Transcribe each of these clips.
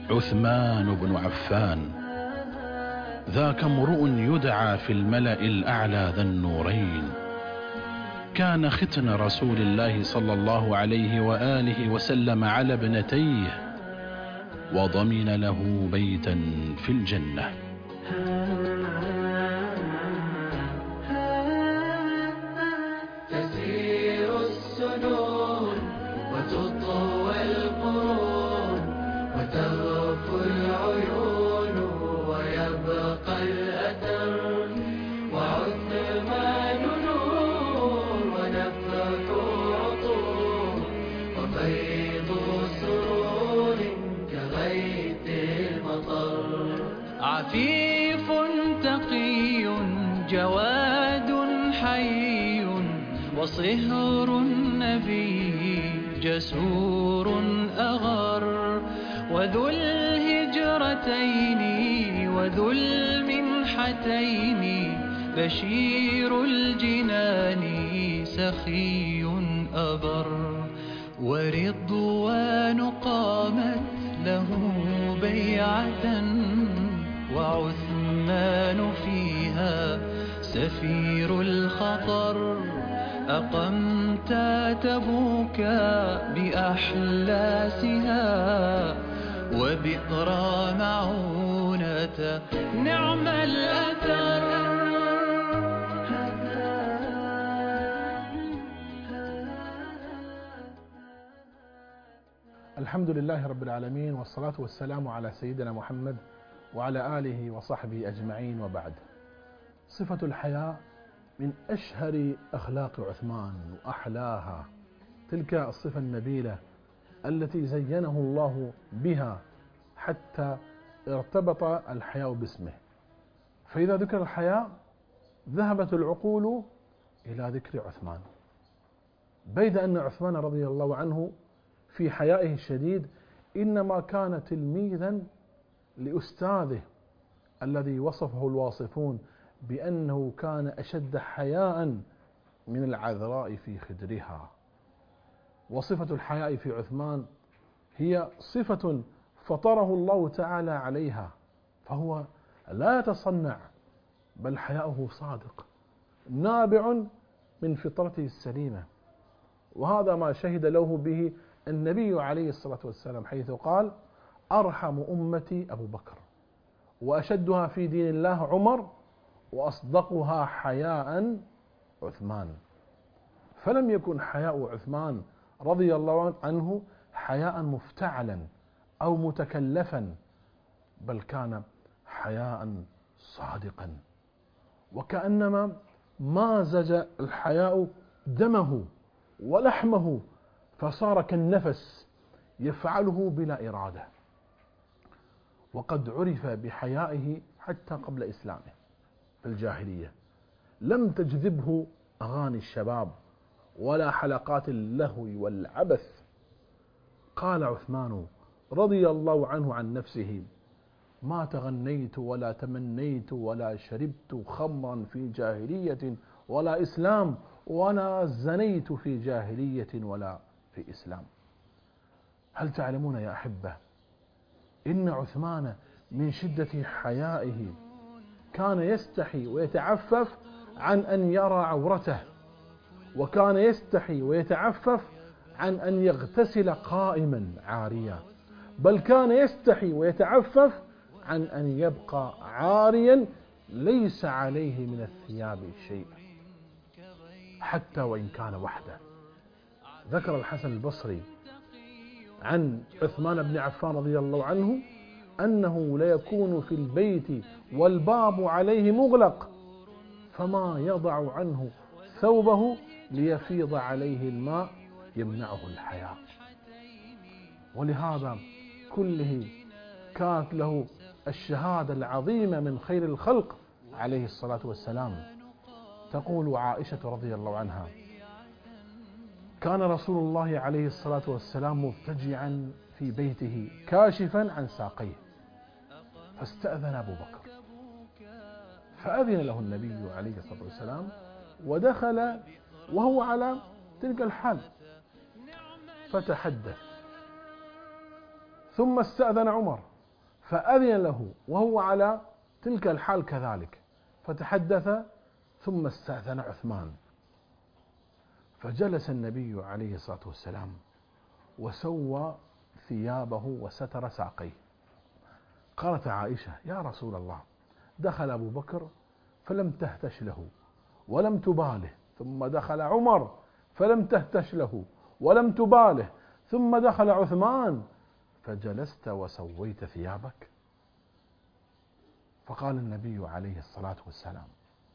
عثمان بن عفان، ذاك امرؤ يدعى في الملأ الأعلى ذا النورين، كان ختن رسول الله صلى الله عليه وآله وسلم على ابنتيه، وضمن له بيتا في الجنة. تسير السنون وتطوى القرون وتغفو العيون ويبقى الأثر، وعثمان نور ونفث عطور وفيض سرور كغيث المطر. عفيف تقي جواد حي وصهر النبي جسور أغر، وذو الهجرتين وذو المنحتين بشير الجنان سخي أبر، ورضوان قامت له بيعة وعثمان فيها سفير الخطر. أقمت تبوك بأحلاسها وبئر معونة نعم الأثر. الحمد لله رب العالمين، والصلاة والسلام على سيدنا محمد وعلى آله وصحبه أجمعين، وبعد. صفة الحياء من أشهر أخلاق عثمان وأحلاها، تلك الصفة النبيلة التي زينه الله بها حتى ارتبط الحياء باسمه. فإذا ذكر الحياء ذهبت العقول إلى ذكر عثمان، بيد أن عثمان رضي الله عنه في حيائه الشديد إنما كان تلميذا لأستاذه الذي وصفه الواصفون بأنه كان أشد حياء من العذراء في خدرها. وصفة الحياء في عثمان هي صفة فطره الله تعالى عليها، فهو لا يتصنع، بل حياؤه صادق نابع من فطرته السليمة. وهذا ما شهد له به النبي عليه الصلاة والسلام، حيث قال: أرحم أمتي أبو بكر، وأشدها في دين الله عمر، وأصدقها حياء عثمان. فلم يكن حياء عثمان رضي الله عنه حياء مفتعلا أو متكلفا، بل كان حياء صادقا، وكأنما مازج الحياء دمه ولحمه، فصار كالنفس يفعله بلا إرادة. وقد عرف بحيائه حتى قبل إسلامه في الجاهلية، لم تجذبه أغاني الشباب ولا حلقات اللهو والعبث. قال عثمان رضي الله عنه عن نفسه: ما تغنيت ولا تمنيت ولا شربت خمرا في جاهلية ولا إسلام، ولا زنيت في جاهلية ولا في إسلام. هل تعلمون يا أحبة إن عثمان من شدة حيائه كان يستحي ويتعفف عن أن يرى عورته، وكان يستحي ويتعفف عن أن يغتسل قائما عاريا، بل كان يستحي ويتعفف عن أن يبقى عاريا ليس عليه من الثياب شيء، حتى وإن كان وحده. ذكر الحسن البصري عن عثمان بن عفان رضي الله عنه أنه ليكون في البيت والباب عليه مغلق، فما يضع عنه ثوبه ليفيض عليه الماء يمنعه الحياء. ولهذا كله كانت له الشهادة العظيمة من خير الخلق عليه الصلاة والسلام. تقول عائشة رضي الله عنها: كان رسول الله عليه الصلاة والسلام مضطجعا في بيته كاشفا عن ساقيه، فاستأذن أبو بكر، فأذن له النبي عليه الصلاة والسلام ودخل وهو على تلك الحال، فتحدث. ثم استأذن عمر فأذن له وهو على تلك الحال كذلك، فتحدث ثم استأذن عثمان. فجلس النبي عليه الصلاة والسلام وسوى ثيابه وستر ساقيه. قالت عائشة: يا رسول الله، دخل أبو بكر فلم تهتش له ولم تباله، ثم دخل عمر فلم تهتش له ولم تباله، ثم دخل عثمان فجلست وسويت ثيابك؟ فقال النبي عليه الصلاة والسلام: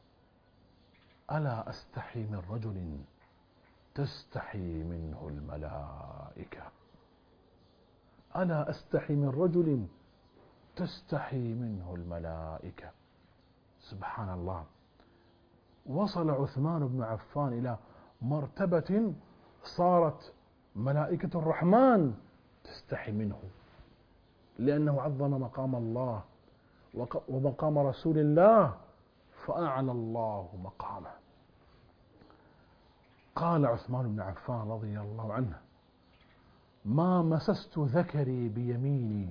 ألا أستحي من رجل تستحي منه الملائكة؟ ألا أستحي من رجل تستحي منه الملائكة. سبحان الله، وصل عثمان بن عفان إلى مرتبة صارت ملائكة الرحمن تستحي منه، لأنه عظم مقام الله ومقام رسول الله فأعلى الله مقامه. قال عثمان بن عفان رضي الله عنه: ما مسست ذكري بيميني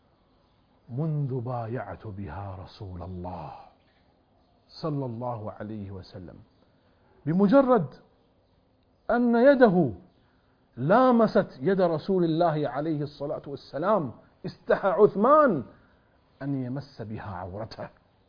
منذ بايعت بها رسول الله صلى الله عليه وسلم. بمجرد أن يده لامست يد رسول الله عليه الصلاة والسلام استحى عثمان أن يمس بها عورته.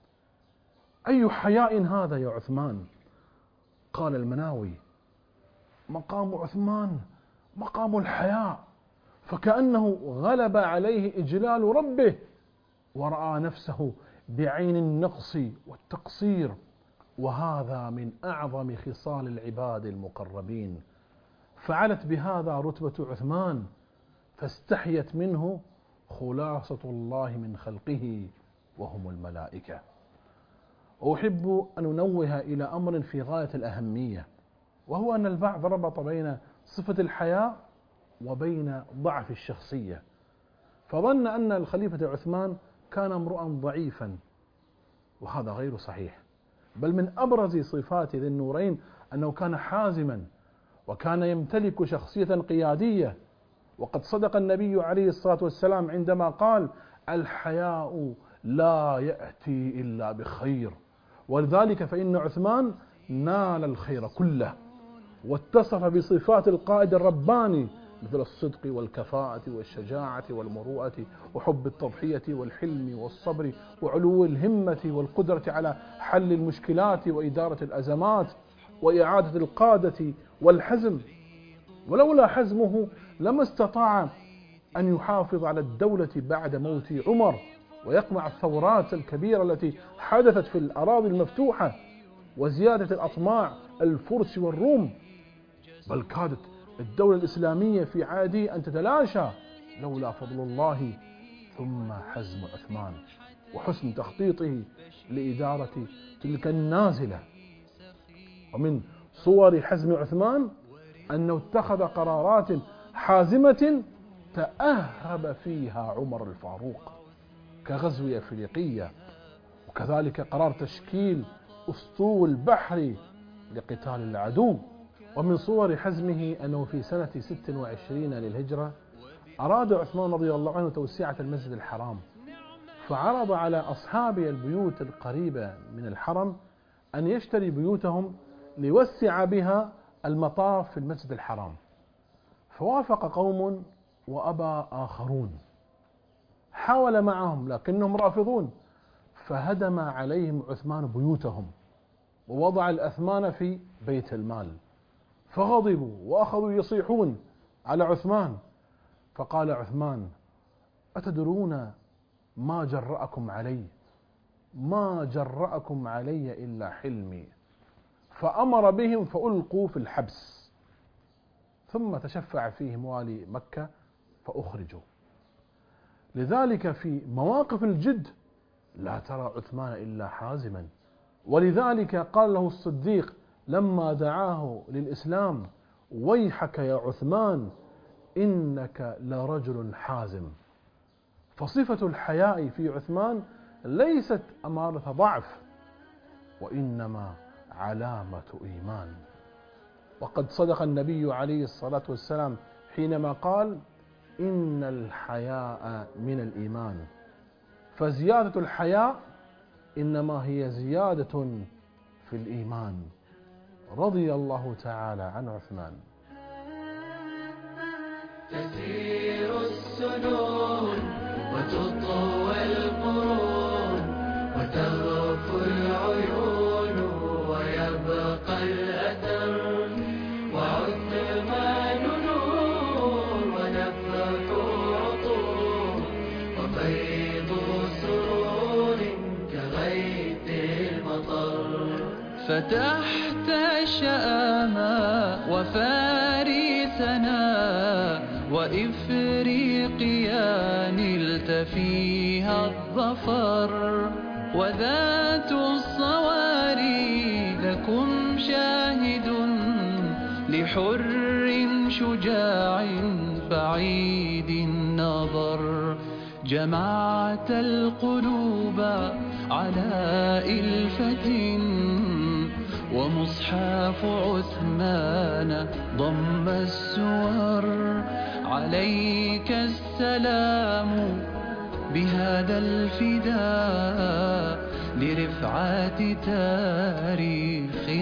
أي حياء هذا يا عثمان؟ قال المناوي: مقام عثمان مقام الحياء، فكأنه غلب عليه إجلال ربه ورأى نفسه بعين النقص والتقصير، وهذا من أعظم خصال العباد المقربين. فعلت بهذا رتبة عثمان، فاستحيت منه خلاصة الله من خلقه وهم الملائكة. وأحب أن أنوه إلى أمر في غاية الأهمية، وهو أن البعض ربط بين صفة الحياء وبين ضعف الشخصية، فظن أن الخليفة عثمان كان امرؤا ضعيفا، وهذا غير صحيح. بل من أبرز صفات ذي النورين أنه كان حازما، وكان يمتلك شخصية قيادية. وقد صدق النبي عليه الصلاة والسلام عندما قال: الحياء لا يأتي إلا بخير. ولذلك فإن عثمان نال الخير كله، واتصف بصفات القائد الرباني مثل الصدق والكفاءة والشجاعة والمروءة وحب التضحية والحلم والصبر وعلو الهمة والقدرة على حل المشكلات وإدارة الأزمات وإعادة القادة والحزم. ولولا حزمه لما استطاع أن يحافظ على الدولة بعد موت عمر ويقمع الثورات الكبيرة التي حدثت في الأراضي المفتوحة وزيادة الأطماع الفرس والروم، بل كادت الدولة الإسلامية في عهده أن تتلاشى لولا فضل الله ثم حزم عثمان وحسن تخطيطه لإدارة تلك النازلة. ومن صور حزم عثمان أنه اتخذ قرارات حازمة تأهب فيها عمر الفاروق كغزو أفريقيا، وكذلك قرار تشكيل أسطول بحري لقتال العدو. ومن صور حزمه أنه في سنة 26 للهجرة أراد عثمان رضي الله عنه توسعة المسجد الحرام، فعرض على أصحاب البيوت القريبة من الحرم أن يشتري بيوتهم ليوسع بها المطاف في المسجد الحرام، فوافق قوم وأبى آخرون. حاول معهم لكنهم رافضون، فهدم عليهم عثمان بيوتهم ووضع الأثمان في بيت المال، فغضبوا وأخذوا يصيحون على عثمان. فقال عثمان: أتدرون ما جرأكم علي؟ ما جرأكم علي إلا حلمي. فأمر بهم فألقوا في الحبس، ثم تشفع فيهم والي مكة فأخرجوا. لذلك في مواقف الجد لا ترى عثمان إلا حازما، ولذلك قال له الصديق لما دعاه للإسلام: ويحك يا عثمان إنك لرجل حازم. فصفة الحياء في عثمان ليست أمارة ضعف، وإنما علامة إيمان. وقد صدق النبي عليه الصلاة والسلام حينما قال: إن الحياء من الإيمان. فزيادة الحياء إنما هي زيادة في الإيمان. رضي الله تعالى عن عثمان. تسير السنون وتطوى القرون وتغفو العيون ويبقى الأثر، وعثمان نور ونفخ عطور وفيض سرور كغيث المطر. فتحت الشآمى وفارسنا وإفريقيا نلت فيها الظفر، وذات الصواري لكم شاهد لحر شجاع بعيد النظر. جمعت القلوب على إلفة ومصحف عثمان ضم السور. عليك السلام بهذا الفداء لرفعة تاريخ